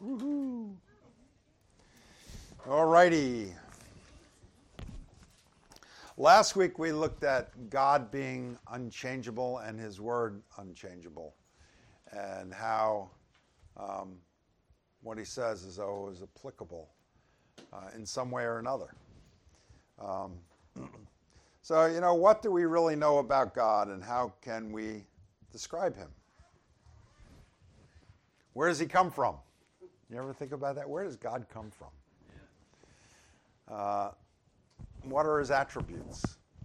Woohoo! All righty. Last week we looked at God being unchangeable and His Word unchangeable, and how what He says is always applicable in some way or another. So, what do we really know about God, and how can we describe Him? Where does He come from? You ever think about that? Where does God come from? What are His attributes?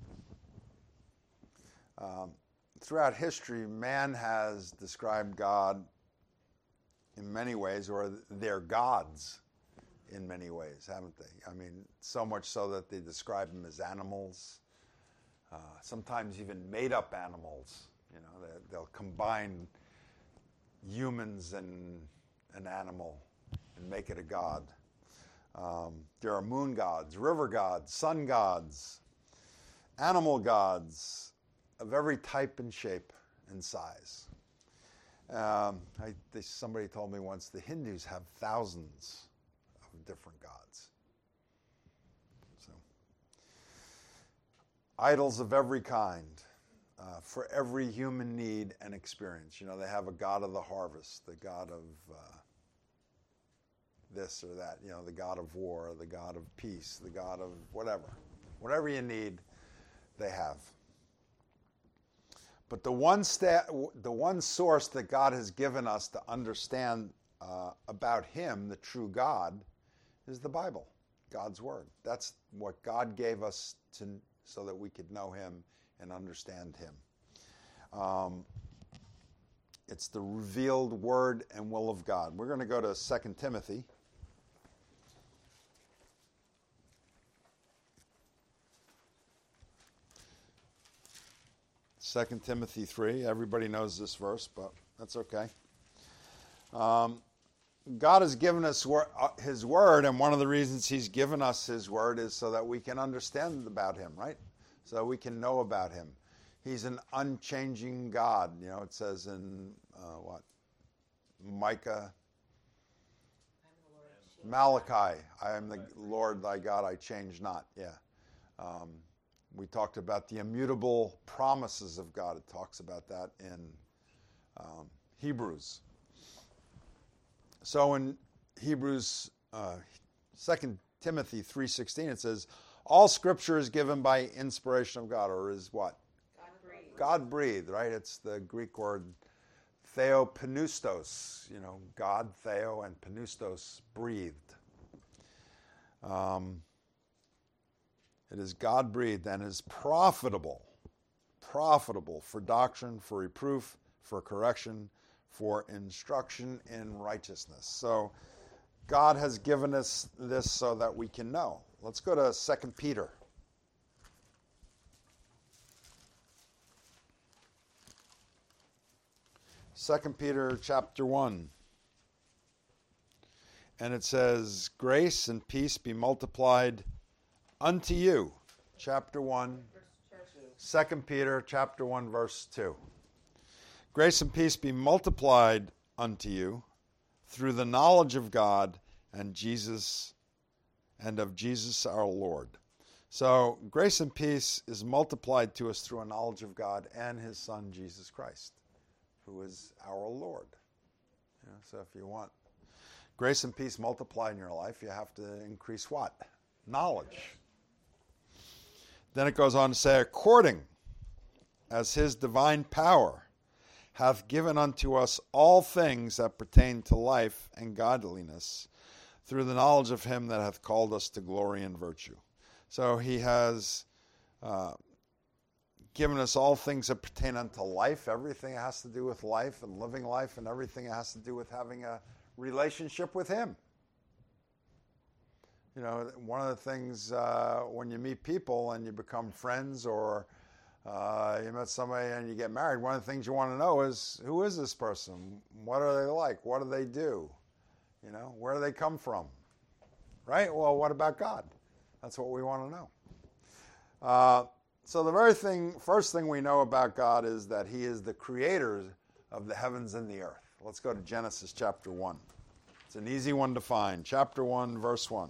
Throughout history, man has described God in many ways, or their gods in many ways, haven't they? I mean, so much so that they describe them as animals, sometimes even made-up animals. They'll combine humans and an animal and make it a god. There are moon gods, river gods, sun gods, animal gods of every type and shape and size. Somebody told me once the Hindus have thousands of different gods. So, idols of every kind, for every human need and experience. They have a god of the harvest, the god of this or that, the god of war, the god of peace, the god of whatever. Whatever you need, they have. But the one source that God has given us to understand about Him, the true God, is the Bible, God's Word. That's what God gave us so that we could know Him and understand Him. It's the revealed Word and will of God. We're going to go to 2 Timothy. 2 Timothy 3. Everybody knows this verse, but that's okay. God has given us His Word, and one of the reasons He's given us His Word is so that we can understand about Him, right? So that we can know about Him. He's an unchanging God. It says in, Micah, Malachi, I am the Lord thy God, I change not. Yeah. We talked about the immutable promises of God. It talks about that in Hebrews. So in Hebrews, 2 Timothy 3:16, it says, all Scripture is given by inspiration of God, or is what? God-breathed. God-breathed, right? It's the Greek word theopneustos. God, theo, and pneustos, breathed. It is God-breathed and is profitable for doctrine, for reproof, for correction, for instruction in righteousness. So God has given us this so that we can know. Let's go to 2 Peter. 2 Peter chapter 1. And it says, grace and peace be multiplied unto you. Chapter 1, 2 Peter chapter 1, verse 2. Grace and peace be multiplied unto you through the knowledge of God and Jesus and of Jesus our Lord. So grace and peace is multiplied to us through a knowledge of God and His Son, Jesus Christ, who is our Lord. So if you want grace and peace multiplied in your life, you have to increase what? Knowledge. Then it goes on to say, according as His divine power hath given unto us all things that pertain to life and godliness, through the knowledge of Him that hath called us to glory and virtue. So He has given us all things that pertain unto life, everything that has to do with life and living life, and everything that has to do with having a relationship with Him. One of the things when you meet people and you become friends, or you met somebody and you get married, one of the things you want to know is, who is this person? What are they like? What do they do? Where do they come from? Right? Well, what about God? That's what we want to know. So the first thing we know about God is that He is the creator of the heavens and the earth. Let's go to Genesis chapter 1. It's an easy one to find. Chapter 1, verse 1.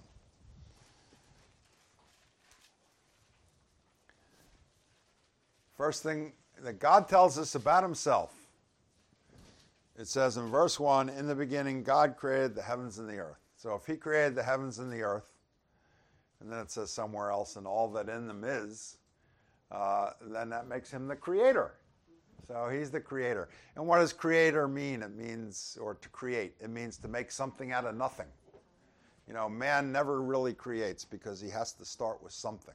First thing that God tells us about himself. It says in verse 1, in the beginning, God created the heavens and the earth. So if he created the heavens and the earth, and then it says somewhere else, and all that in them is, then that makes him the creator. So he's the creator. And what does creator mean? It means, or to create, it means to make something out of nothing. You know, man never really creates because he has to start with something.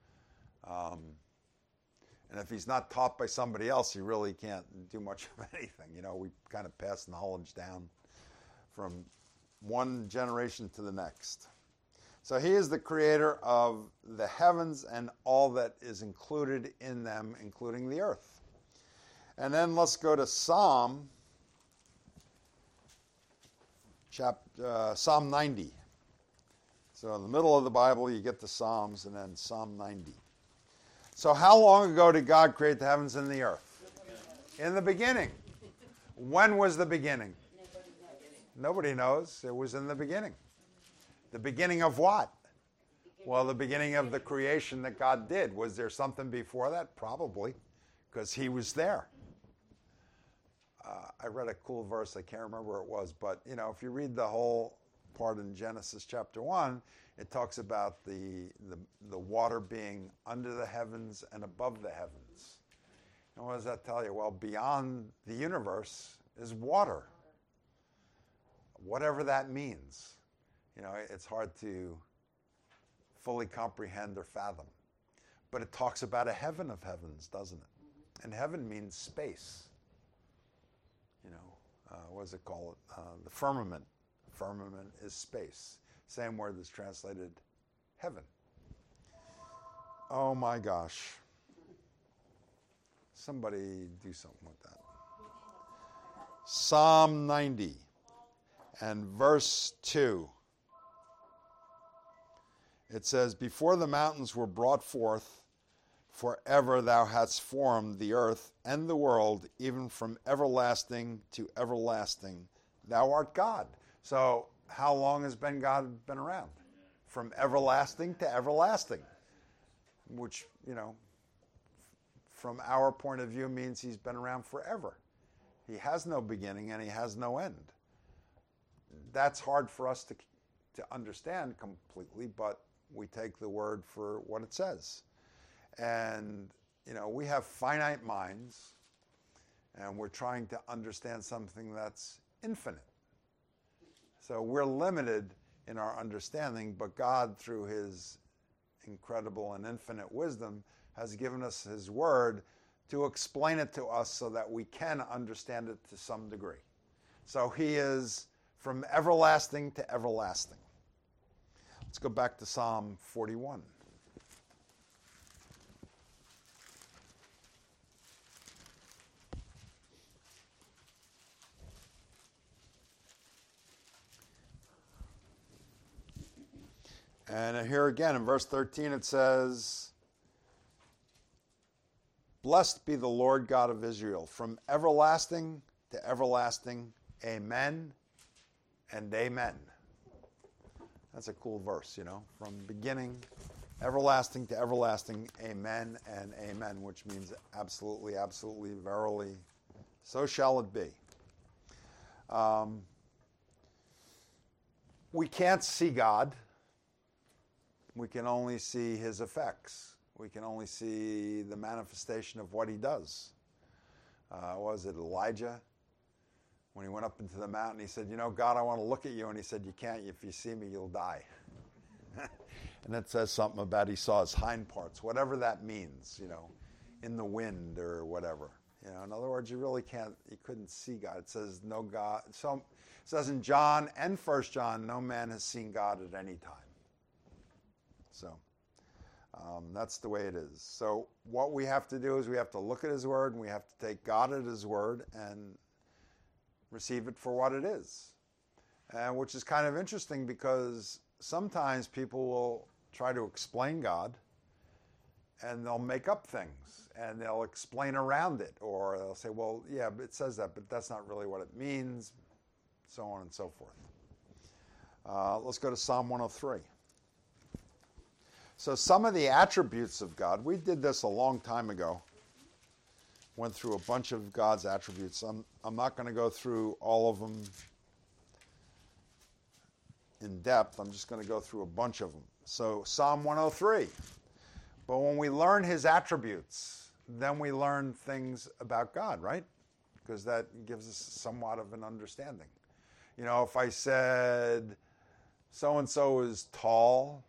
And if he's not taught by somebody else, he really can't do much of anything. You know, we kind of pass knowledge down from one generation to the next. So he is the creator of the heavens and all that is included in them, including the earth. And then let's go to Psalm 90. So in the middle of the Bible, you get the Psalms, and then Psalm 90. So how long ago did God create the heavens and the earth? In the beginning. When was the beginning? Nobody knows. It was in the beginning. The beginning of what? Well, the beginning of the creation that God did. Was there something before that? Probably, because he was there. I read a cool verse. I can't remember where it was, but you know, if you read the whole part in Genesis chapter 1, it talks about the water being under the heavens and above the heavens. And what does that tell you? Well, beyond the universe is water. Whatever that means. You know, it's hard to fully comprehend or fathom. But it talks about a heaven of heavens, doesn't it? And heaven means space. You know, what does it call it? The firmament. Firmament is space. Same word that's translated heaven. Oh my gosh. Somebody do something with that. Psalm 90 and verse 2. It says, before the mountains were brought forth, forever thou hadst formed the earth and the world, even from everlasting to everlasting. Thou art God. So how long has God been around? From everlasting to everlasting, which, you know, from our point of view means he's been around forever. He has no beginning and he has no end. That's hard for us to understand completely, but we take the word for what it says. And, you know, we have finite minds, and we're trying to understand something that's infinite. So we're limited in our understanding, but God, through his incredible and infinite wisdom, has given us his word to explain it to us so that we can understand it to some degree. So he is from everlasting to everlasting. Let's go back to Psalm 41. And here again in verse 13 it says, blessed be the Lord God of Israel, from everlasting to everlasting, amen and amen. That's a cool verse, you know, from beginning, everlasting to everlasting, amen and amen, which means absolutely, absolutely, verily, so shall it be. We can't see God. We can only see his effects. We can only see the manifestation of what he does. Was it Elijah? When he went up into the mountain, he said, you know, God, I want to look at you. And he said, you can't. If you see me, you'll die. And it says something about he saw his hind parts, whatever that means, you know, in the wind or whatever. You know, in other words, you really can't, you couldn't see God. It says no God. So it says in John and 1 John, no man has seen God at any time. So that's the way it is. So what we have to do is we have to look at his word, and we have to take God at his word and receive it for what it is. Which is kind of interesting because sometimes people will try to explain God and they'll make up things and they'll explain around it, or they'll say, well, yeah, it says that, but that's not really what it means, so on and so forth. Let's go to Psalm 103. So some of the attributes of God, we did this a long time ago. Went through a bunch of God's attributes. I'm not going to go through all of them in depth. I'm just going to go through a bunch of them. So Psalm 103. But when we learn his attributes, then we learn things about God, right? Because that gives us somewhat of an understanding. You know, if I said so-and-so is tall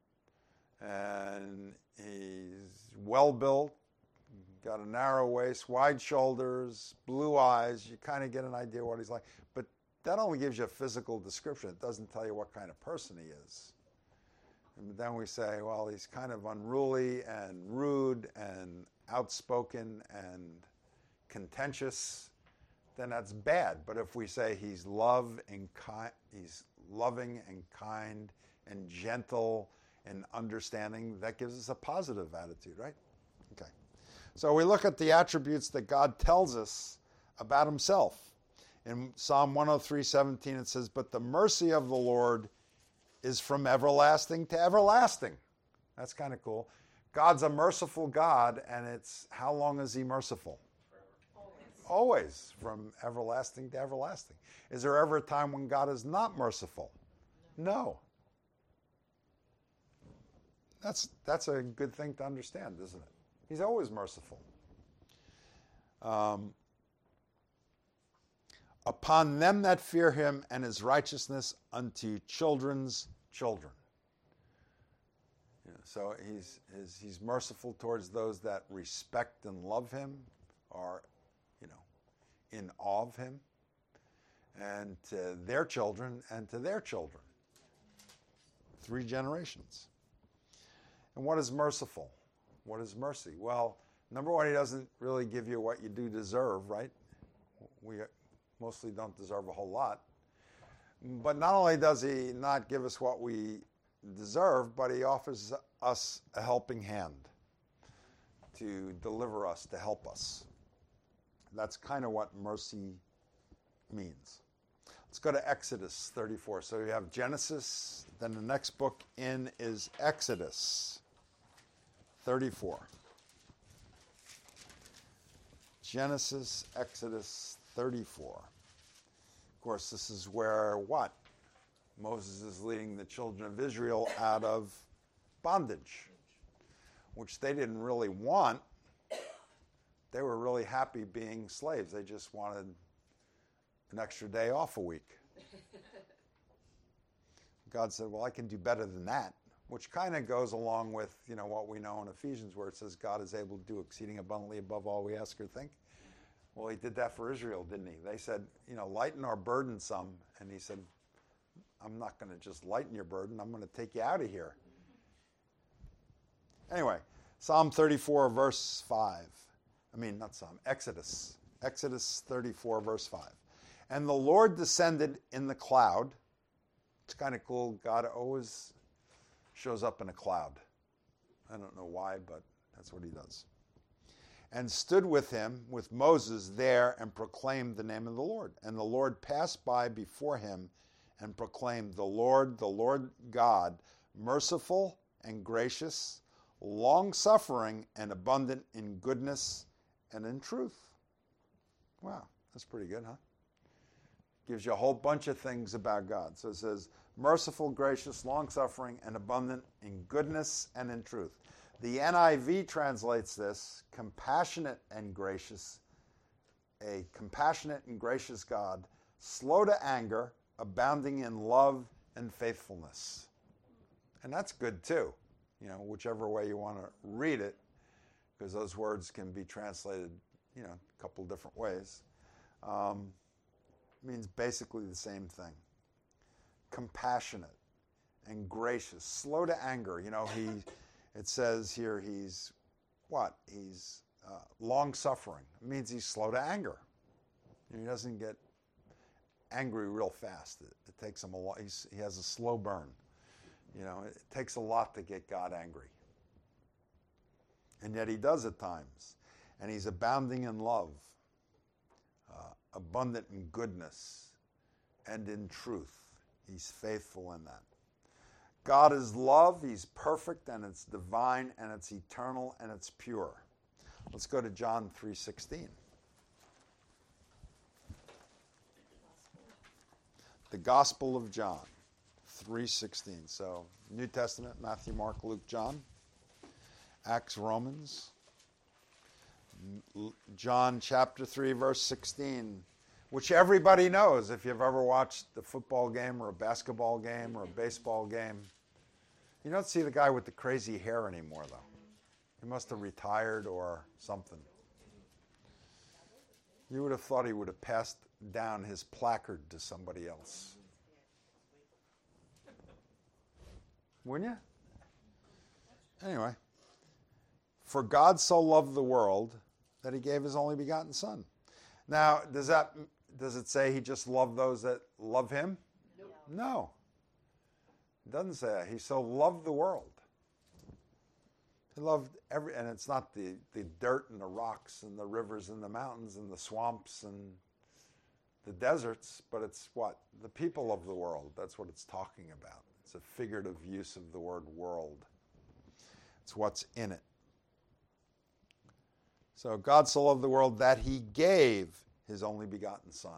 and he's well-built, got a narrow waist, wide shoulders, blue eyes, you kind of get an idea what he's like. But that only gives you a physical description. It doesn't tell you what kind of person he is. And then we say, well, he's kind of unruly and rude and outspoken and contentious, then that's bad. But if we say he's loving and kind and gentle and understanding, that gives us a positive attitude, right? Okay. So we look at the attributes that God tells us about himself. In Psalm 103:17 it says, "But the mercy of the Lord is from everlasting to everlasting." That's kind of cool. God's a merciful God, and it's how long is he merciful? Always, from everlasting to everlasting. Is there ever a time when God is not merciful? No. That's a good thing to understand, isn't it? He's always merciful. Upon them that fear him, and his righteousness unto children's children. So he's merciful towards those that respect and love him, are, in awe of him, and to their children and to their children. 3 generations. And what is merciful? What is mercy? Well, number one, he doesn't really give you what you do deserve, right? We mostly don't deserve a whole lot. But not only does he not give us what we deserve, but he offers us a helping hand to deliver us, to help us. That's kind of what mercy means. Let's go to Exodus 34. So you have Genesis, then the next book in is Exodus 34. Genesis, Exodus 34. Of course, this is where what? Moses is leading the children of Israel out of bondage, which they didn't really want. They were really happy being slaves. They just wanted an extra day off a week. God said, well, I can do better than that, which kind of goes along with, what we know in Ephesians, where it says God is able to do exceeding abundantly above all we ask or think. Well, he did that for Israel, didn't he? They said, lighten our burden some. And he said, I'm not going to just lighten your burden. I'm going to take you out of here. Anyway, Psalm 34, verse 5. Exodus. Exodus 34, verse 5. And the Lord descended in the cloud. It's kind of cool. God always shows up in a cloud. I don't know why, but that's what he does. And stood with him, with Moses there, and proclaimed the name of the Lord. And the Lord passed by before him and proclaimed, the Lord God, merciful and gracious, long-suffering and abundant in goodness and in truth. Wow, that's pretty good, huh? Gives you a whole bunch of things about God. So it says, merciful, gracious, long-suffering, and abundant in goodness and in truth. The NIV translates this, compassionate and gracious, a compassionate and gracious God, slow to anger, abounding in love and faithfulness. And that's good too, whichever way you want to read it, because those words can be translated, a couple different ways. Means basically the same thing. Compassionate and gracious, slow to anger. It says here he's what? He's long-suffering. It means he's slow to anger. He doesn't get angry real fast. It takes him a lot. He has a slow burn. It takes a lot to get God angry. And yet he does at times. And he's abounding in love, abundant in goodness, and in truth. He's faithful in that. God is love. He's perfect, and it's divine, and it's eternal, and it's pure. Let's go to John 3:16. The Gospel of John 3:16. So New Testament, Matthew, Mark, Luke, John. Acts, Romans. John chapter 3, verse 16, which everybody knows if you've ever watched a football game or a basketball game or a baseball game. You don't see the guy with the crazy hair anymore, though. He must have retired or something. You would have thought he would have passed down his placard to somebody else. Wouldn't you? Anyway. For God so loved the world that he gave his only begotten Son. Now, does it say he just loved those that love him? No. It doesn't say that. He so loved the world. He loved and it's not the dirt and the rocks and the rivers and the mountains and the swamps and the deserts, but it's what? The people of the world. That's what it's talking about. It's a figurative use of the word world. It's what's in it. So God so loved the world that he gave his only begotten Son.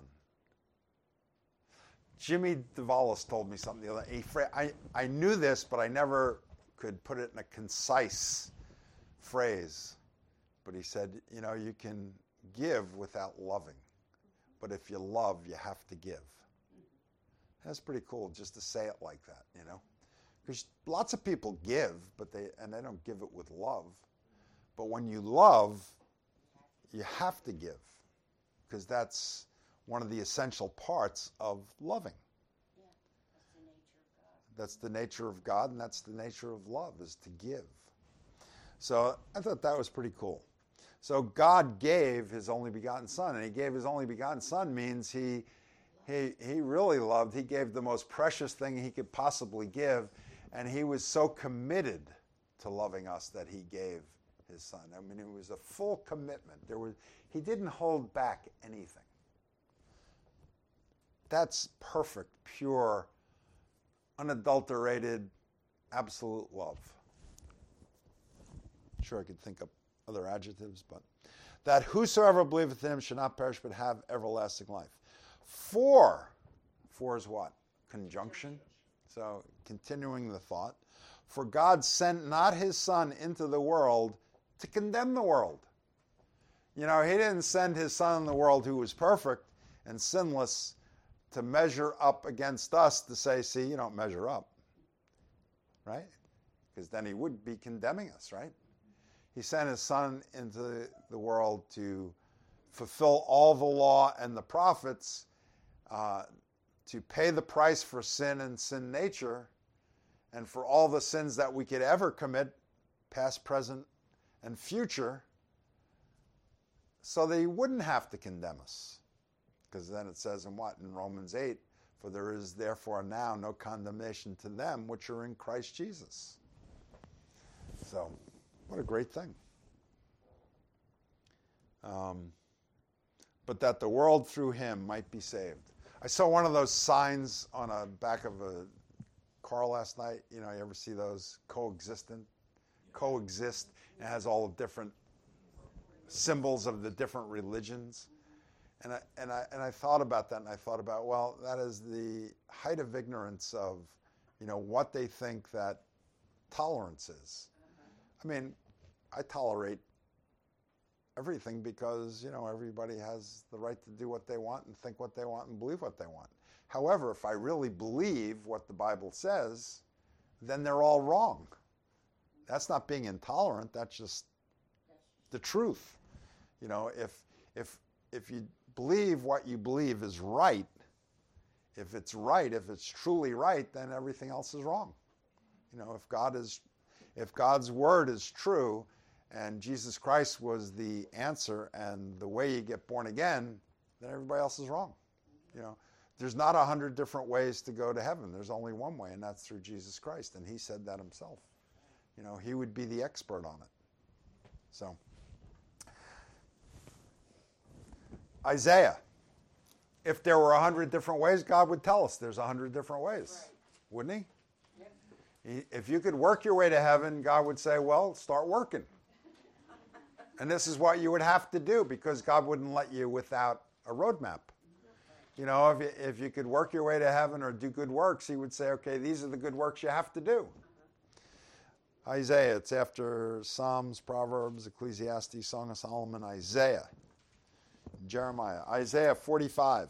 Jimmy DeValis told me something the other day. I knew this, but I never could put it in a concise phrase. But he said, you can give without loving. But if you love, you have to give. That's pretty cool just to say it like that, Because lots of people give, but they don't give it with love. But when you love, you have to give, because that's one of the essential parts of loving. Yeah, that's the nature of God, and that's the nature of love, is to give. So I thought that was pretty cool. So God gave his only begotten Son, and he gave his only begotten Son means he really loved. He gave the most precious thing he could possibly give, and he was so committed to loving us that he gave his Son. I mean, it was a full commitment. He didn't hold back anything. That's perfect, pure, unadulterated, absolute love. Sure, I could think of other adjectives, but that whosoever believeth in him should not perish but have everlasting life. For is what? Conjunction. So continuing the thought. For God sent not his Son into the world to condemn the world. He didn't send his Son in the world who was perfect and sinless to measure up against us to say, see, you don't measure up. Right? Because then he would be condemning us, right? He sent his Son into the world to fulfill all the law and the prophets, to pay the price for sin and sin nature, and for all the sins that we could ever commit, past, present, and future, so that he wouldn't have to condemn us. Because then it says in Romans 8, for there is therefore now no condemnation to them which are in Christ Jesus. So, what a great thing. But that the world through him might be saved. I saw one of those signs on a back of a car last night. You ever see those? Coexist. It has all the different symbols of the different religions. And I thought about that, and I thought about, well, that is the height of ignorance of, what they think that tolerance is. I mean, I tolerate everything because, everybody has the right to do what they want and think what they want and believe what they want. However, if I really believe what the Bible says, then they're all wrong. That's not being intolerant. That's just the truth. If you believe what you believe is right, if it's truly right, then everything else is wrong. If God's word is true and Jesus Christ was the answer and the way you get born again, then everybody else is wrong. There's not 100 different ways to go to heaven. There's only one way, and that's through Jesus Christ. And he said that himself. He would be the expert on it. So, Isaiah If there were 100 different ways, God would tell us there's 100 different ways, Right. wouldn't he? Yep. If you could work your way to heaven, God would say, well, start working. And this is what you would have to do, because God wouldn't let you without a roadmap. You know, if you could work your way to heaven or do good works, he would say, okay, these are the good works you have to do. Isaiah, it's after Psalms, Proverbs, Ecclesiastes, Song of Solomon, Isaiah, Jeremiah. Isaiah 45.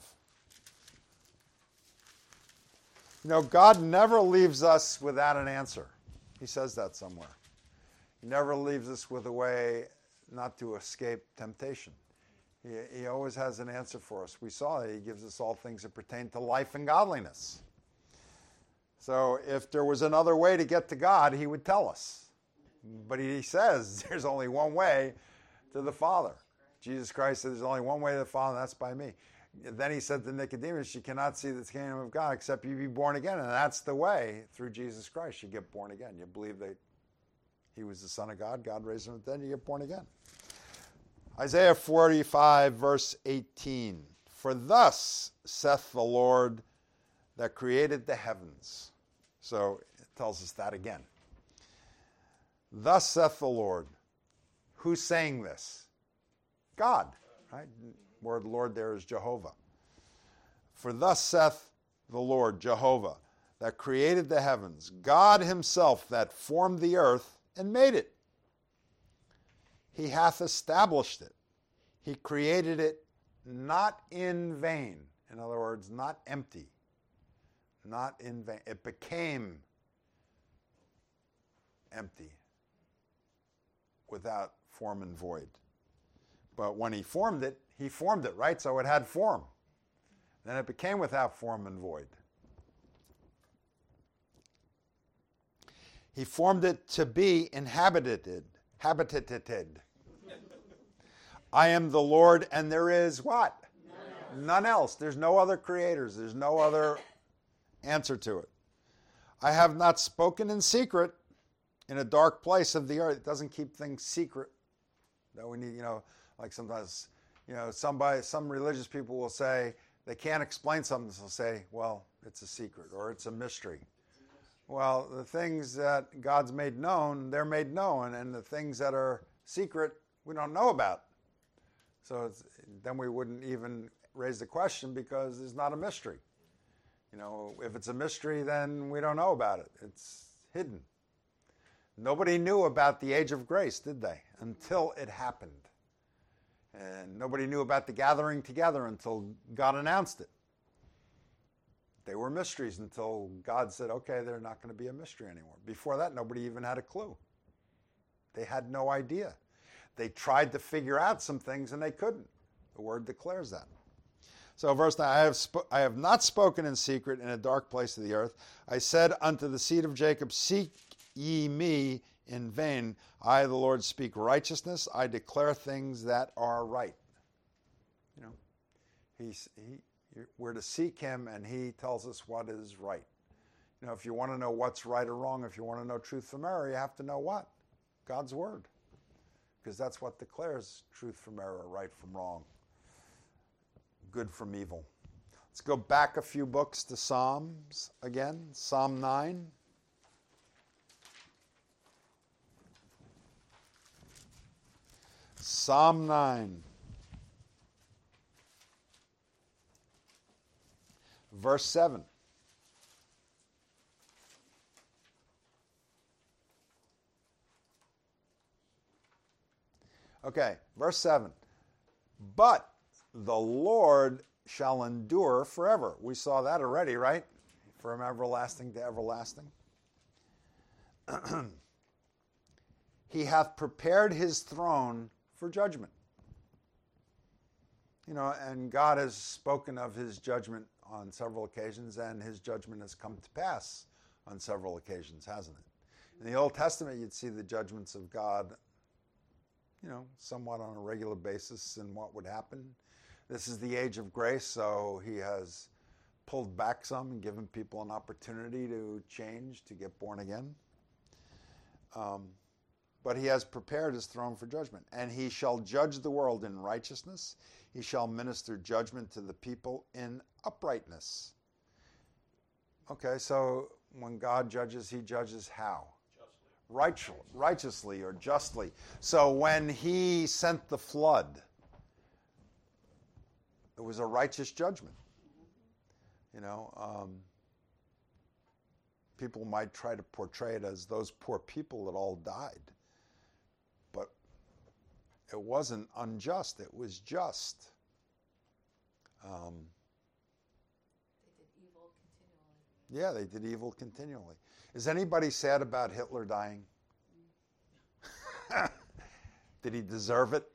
You know, God never leaves us without an answer. He says that somewhere. He never leaves us with a way not to escape temptation. He always has an answer for us. We saw that he gives us all things that pertain to life and godliness. So if there was another way to get to God, he would tell us. But he says there's only one way to the Father. Jesus Christ said there's only one way to the Father, and that's by me. Then he said to Nicodemus, you cannot see the kingdom of God except you be born again. And that's the way, through Jesus Christ, you get born again. You believe that he was the Son of God, God raised him from the dead, you get born again. Isaiah 45, verse 18. For thus saith the Lord that created the heavens. So it tells us that again. Thus saith the Lord. Who's saying this? God. Right? Word Lord there is Jehovah. For thus saith the Lord, Jehovah, that created the heavens, God himself that formed the earth and made it. He hath established it. He created it not in vain. In other words, not empty. Not in vain. It became empty, without form and void. But when he formed it, right? So it had form. Then it became without form and void. He formed it to be inhabited. I am the Lord, and there is what? None else. There's no other creators. There's no other answer to it. I have not spoken in secret in a dark place of the earth. It doesn't keep things secret. That we need, like sometimes, some religious people will say they can't explain something, so they'll say, well, it's a secret or it's a mystery. Well, the things that God's made known, they're made known, and the things that are secret, we don't know about. So then we wouldn't even raise the question because it's not a mystery. If it's a mystery, then we don't know about it. It's hidden. Nobody knew about the age of grace, did they? Until it happened. And nobody knew about the gathering together until God announced it. They were mysteries until God said, okay, they're not going to be a mystery anymore. Before that, nobody even had a clue. They had no idea. They tried to figure out some things and they couldn't. The word declares that. So verse 9, I have not spoken in secret in a dark place of the earth. I said unto the seed of Jacob, seek ye me in vain. I, the Lord, speak righteousness. I declare things that are right. We're to seek him, and he tells us what is right. If you want to know what's right or wrong, if you want to know truth from error, you have to know what? God's word. Because that's what declares truth from error, right from wrong, good from evil. Let's go back a few books to Psalms again. Psalm 9. Psalm 9. Verse 7. Okay, verse 7. But the Lord shall endure forever. We saw that already, right? From everlasting to everlasting. He hath prepared his throne for judgment. And God has spoken of his judgment on several occasions, and his judgment has come to pass on several occasions, hasn't it? In the Old Testament, you'd see the judgments of God, somewhat on a regular basis and what would happen. This is the age of grace, so he has pulled back some and given people an opportunity to change, to get born again. but he has prepared his throne for judgment. And he shall judge the world in righteousness. He shall minister judgment to the people in uprightness. Okay, so when God judges, he judges how? Righteously or justly. So when he sent the flood, it was a righteous judgment. People might try to portray it as those poor people that all died. But it wasn't unjust, it was just. They did evil continually. Yeah, they did evil continually. Is anybody sad about Hitler dying? Did he deserve it?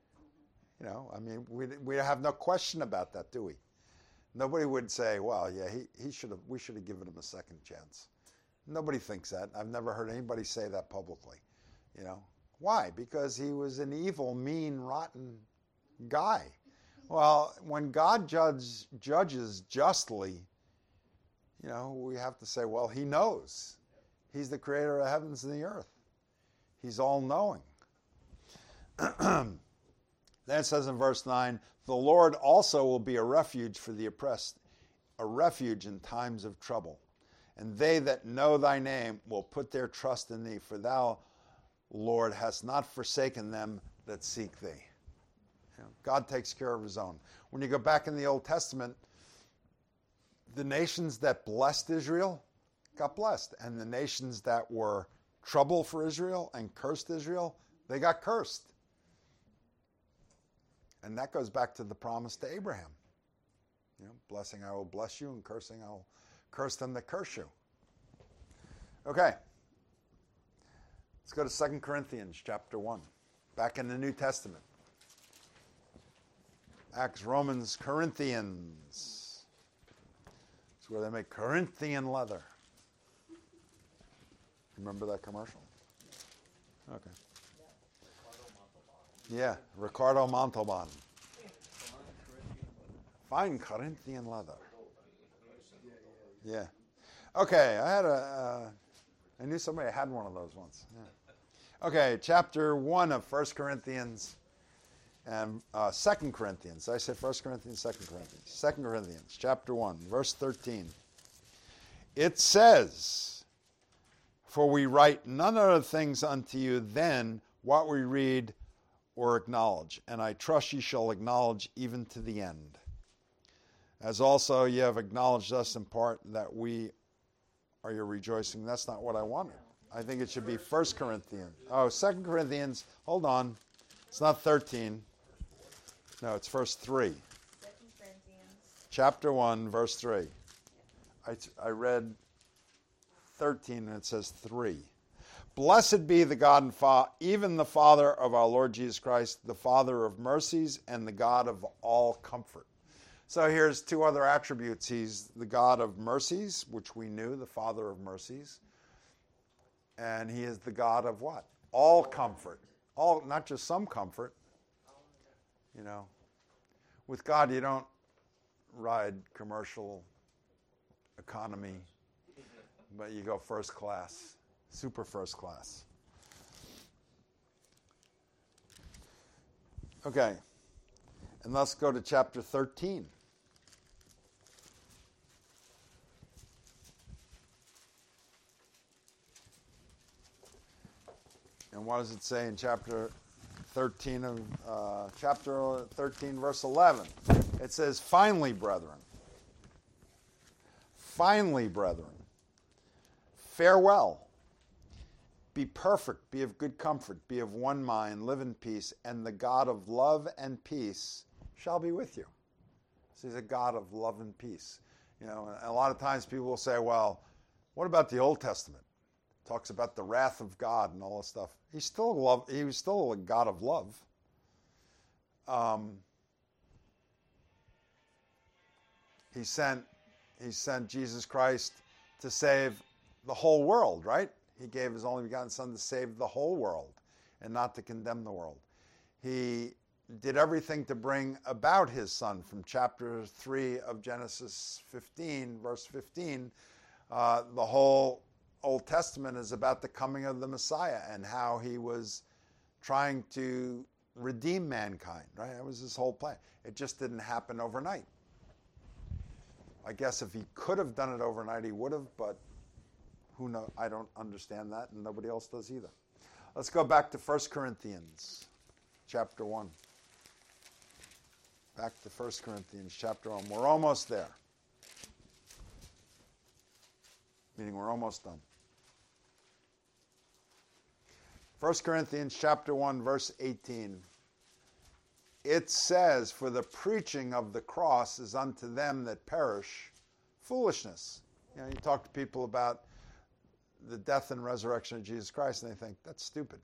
We have no question about that, do we? Nobody would say, well, yeah, we should have given him a second chance. Nobody thinks that. I've never heard anybody say that publicly. Why? Because he was an evil, mean, rotten guy. Well, when God judges justly, we have to say, well, he knows. He's the creator of the heavens and the earth. He's all-knowing. Then it says in verse 9, the Lord also will be a refuge for the oppressed, a refuge in times of trouble. And they that know thy name will put their trust in thee, for thou, Lord, hast not forsaken them that seek thee. God takes care of his own. When you go back in the Old Testament, the nations that blessed Israel got blessed. And the nations that were trouble for Israel and cursed Israel, they got cursed. And that goes back to the promise to Abraham. Blessing I will bless you, and cursing I will curse them that curse you. Okay. Let's go to 2 Corinthians chapter 1. Back in the New Testament. Acts, Romans, Corinthians. It's where they make Corinthian leather. Remember that commercial? Okay. Yeah, Ricardo Montalban. Fine Corinthian leather. Yeah. Okay, I knew somebody had one of those once. Yeah. Okay, chapter 1 of 1 Corinthians and 2 Corinthians. I said 1 Corinthians, 2 Corinthians. 2 Corinthians, chapter 1, verse 13. It says, for we write none other things unto you than what we read or acknowledge, and I trust ye shall acknowledge even to the end. As also ye have acknowledged us in part, that we are your rejoicing. That's not what I wanted. I think it should be 1 Corinthians. Oh, 2 Corinthians. Hold on. It's not 13. No, it's verse 3. 2 Corinthians. Chapter 1, verse 3. I read 13 and it says 3. Blessed be the God and Father, even the Father of our Lord Jesus Christ, the Father of mercies and the God of all comfort. So here's two other attributes. He's the God of mercies, which we knew, the Father of mercies. And he is the God of what? All comfort. All, not just some comfort. With God, you don't ride commercial economy, but you go first class, super first class. Okay, and let's go to chapter 13. And what does it say in chapter 13 of chapter 13, verse 11? It says, finally, brethren, farewell. Be perfect, be of good comfort, be of one mind, live in peace, and the God of love and peace shall be with you. So he's a God of love and peace. A lot of times people will say, well, what about the Old Testament? It talks about the wrath of God and all this stuff. He was still a God of love. He sent Jesus Christ to save the whole world, right? He gave his only begotten Son to save the whole world and not to condemn the world. He did everything to bring about his Son. From chapter 3 of Genesis 15, verse 15, the whole Old Testament is about the coming of the Messiah and how he was trying to redeem mankind, right? That was his whole plan. It just didn't happen overnight. I guess if he could have done it overnight, he would have, but who knows? I don't understand that, and nobody else does either. Let's go back to 1 Corinthians chapter 1. Back to 1 Corinthians chapter 1. We're almost there. Meaning we're almost done. 1 Corinthians chapter 1, verse 18. It says, "For the preaching of the cross is unto them that perish foolishness." You know, you talk to people about the death and resurrection of Jesus Christ, and they think, that's stupid.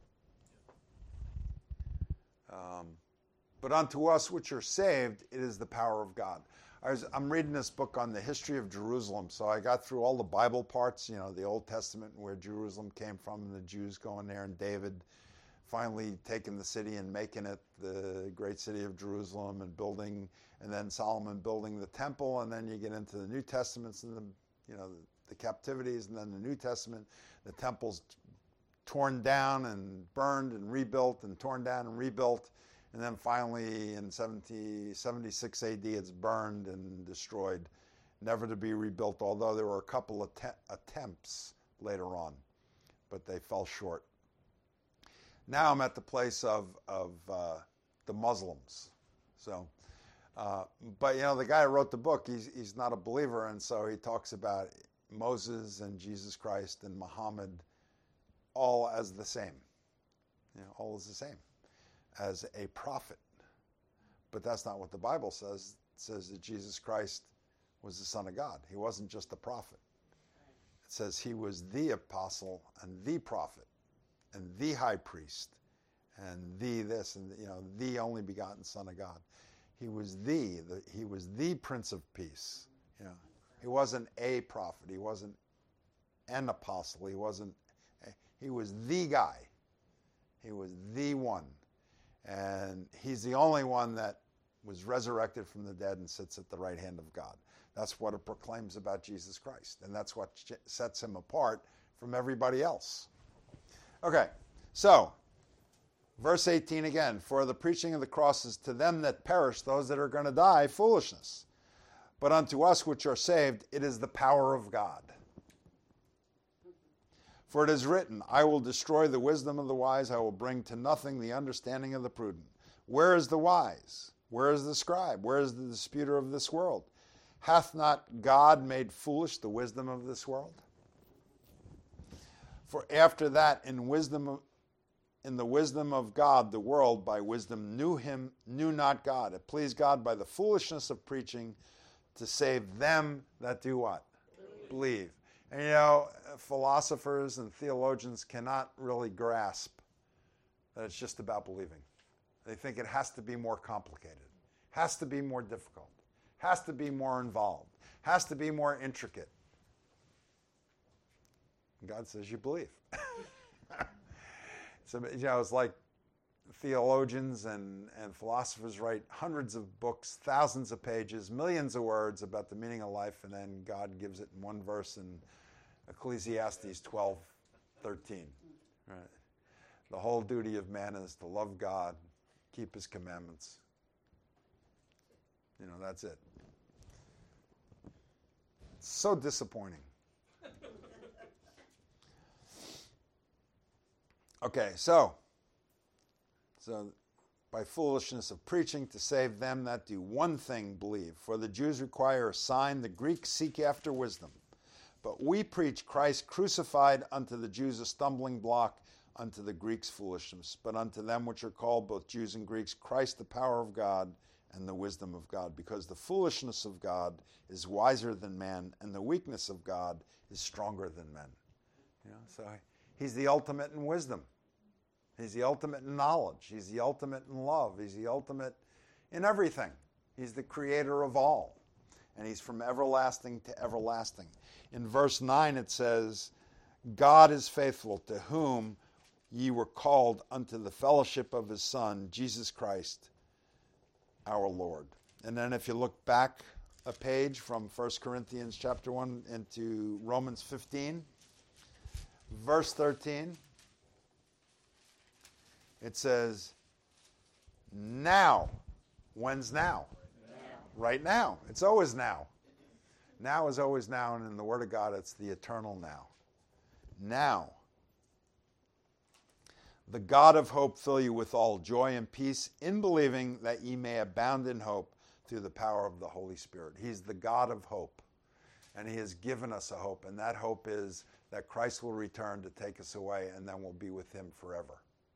But unto us which are saved, it is the power of God. I'm reading this book on the history of Jerusalem, so I got through all the Bible parts, you know, the Old Testament, where Jerusalem came from, and the Jews going there, and David finally taking the city and making it the great city of Jerusalem and building, and then Solomon building the temple, and then you get into the New Testaments and the captivities, and then the New Testament, the temple's torn down and burned and rebuilt and torn down and rebuilt, and then finally in 76 AD it's burned and destroyed, never to be rebuilt, although there were a couple of attempts later on, but they fell short. Now I'm at the place of the Muslims. So, but you know, the guy who wrote the book, he's not a believer, and so he talks about Moses and Jesus Christ and Muhammad all as the same. You know, all as the same, as a prophet. But that's not what the Bible says. It says that Jesus Christ was the Son of God. He wasn't just a prophet. It says he was the apostle and the prophet and the high priest and the this and the only begotten Son of God. He was he was the Prince of Peace. You know, he wasn't a prophet. He wasn't an apostle. He was the guy. He was the one. And he's the only one that was resurrected from the dead and sits at the right hand of God. That's what it proclaims about Jesus Christ. And that's what sets him apart from everybody else. Okay, so, verse 18 again. "For the preaching of the cross is to them that perish, those that are going to die, foolishness. But unto us which are saved, it is the power of God. For it is written, I will destroy the wisdom of the wise, I will bring to nothing the understanding of the prudent. Where is the wise? Where is the scribe? Where is the disputer of this world? Hath not God made foolish the wisdom of this world? For after that, in the wisdom of God, the world by wisdom knew not God. It pleased God by the foolishness of preaching to save them that do what? Believe. And you know, philosophers and theologians cannot really grasp that it's just about believing. They think it has to be more complicated, has to be more difficult, has to be more involved, has to be more intricate. God says you believe. So, you know, it's like theologians and philosophers write hundreds of books, thousands of pages, millions of words about the meaning of life, and then God gives it in one verse in Ecclesiastes 12:13. Right? The whole duty of man is to love God, keep his commandments. You know, that's it. It's so disappointing. Okay, so by foolishness of preaching to save them that do one thing believe. For the Jews require a sign, the Greeks seek after wisdom. But we preach Christ crucified, unto the Jews a stumbling block, unto the Greeks foolishness. But unto them which are called, both Jews and Greeks, Christ the power of God and the wisdom of God. Because the foolishness of God is wiser than man, and the weakness of God is stronger than men. You know, so he's the ultimate in wisdom. He's the ultimate in knowledge. He's the ultimate in love. He's the ultimate in everything. He's the creator of all. And he's from everlasting to everlasting. In verse 9 it says, God is faithful, to whom ye were called unto the fellowship of his Son, Jesus Christ, our Lord. And then if you look back a page from 1 Corinthians chapter 1 into Romans 15, verse 13, it says, now. When's now? Right now. It's always now. Now is always now, and in the Word of God, it's the eternal now. Now. The God of hope fill you with all joy and peace in believing that ye may abound in hope through the power of the Holy Spirit. He's the God of hope, and He has given us a hope, and that hope is that Christ will return to take us away, and then we'll be with Him forever.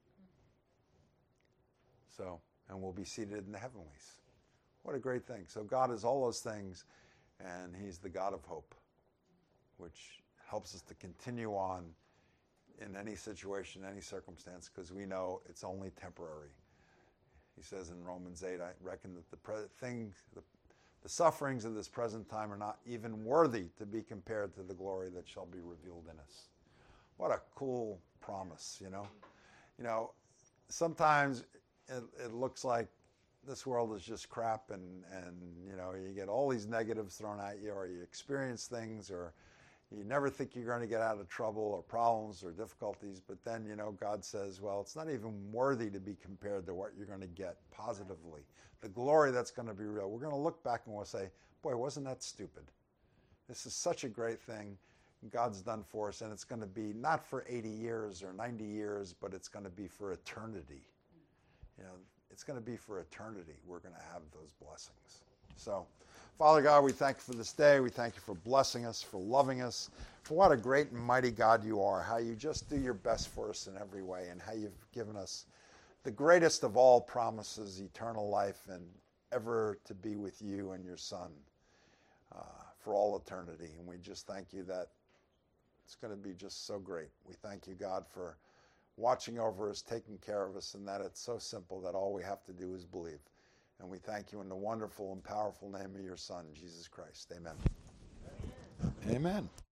So, and we'll be seated in the heavenlies. What a great thing. So God is all those things, and He's the God of hope, which helps us to continue on in any situation, any circumstance, because we know it's only temporary. He says in Romans 8, I reckon that the sufferings of this present time are not even worthy to be compared to the glory that shall be revealed in us. What a cool promise, you know. You know, sometimes it looks like this world is just crap, and you know, you get all these negatives thrown at you, or you experience things, or you never think you're going to get out of trouble or problems or difficulties, but then, you know, God says, well, it's not even worthy to be compared to what you're going to get positively. The glory that's going to be real. We're going to look back and we'll say, boy, wasn't that stupid? This is such a great thing God's done for us, and it's going to be not for 80 years or 90 years, but it's going to be for eternity. You know, it's going to be for eternity. We're going to have those blessings. So, Father God, we thank you for this day. We thank you for blessing us, for loving us, for what a great and mighty God you are, how you just do your best for us in every way, and how you've given us the greatest of all promises, eternal life, and ever to be with you and your Son for all eternity. And we just thank you that it's going to be just so great. We thank you, God, for watching over us, taking care of us, and that it's so simple that all we have to do is believe. And we thank you in the wonderful and powerful name of your Son, Jesus Christ. Amen. Amen.